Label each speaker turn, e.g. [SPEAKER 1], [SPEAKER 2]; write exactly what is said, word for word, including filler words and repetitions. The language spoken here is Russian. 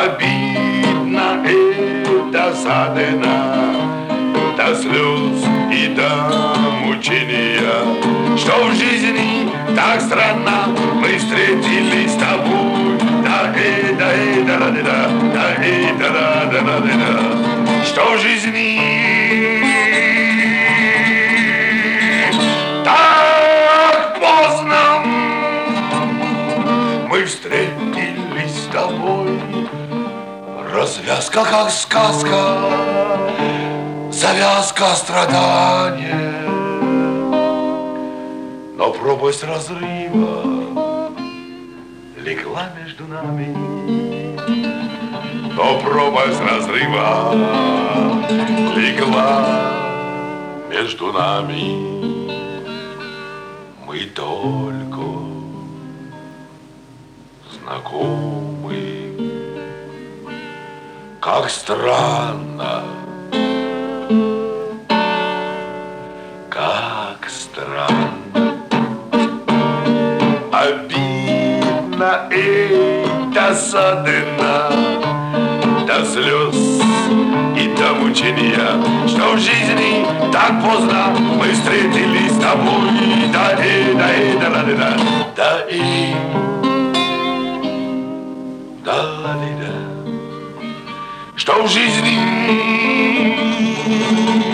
[SPEAKER 1] Обидно и досадно, до слез и до мучения, что в жизни так странно мы встретились с тобой. Да и да и да да да да и да да да да да, что в жизни так поздно мы встретились с тобой. Развязка как сказка, завязка страдания, но пропасть разрыва легла между нами. Но пропасть разрыва легла между нами. Мы только знакомы. Как странно, как странно, обидно и досадно, до слез и до мучения, что в жизни так поздно мы встретились с тобой. Да и да и да да да да и да да да, что в жизни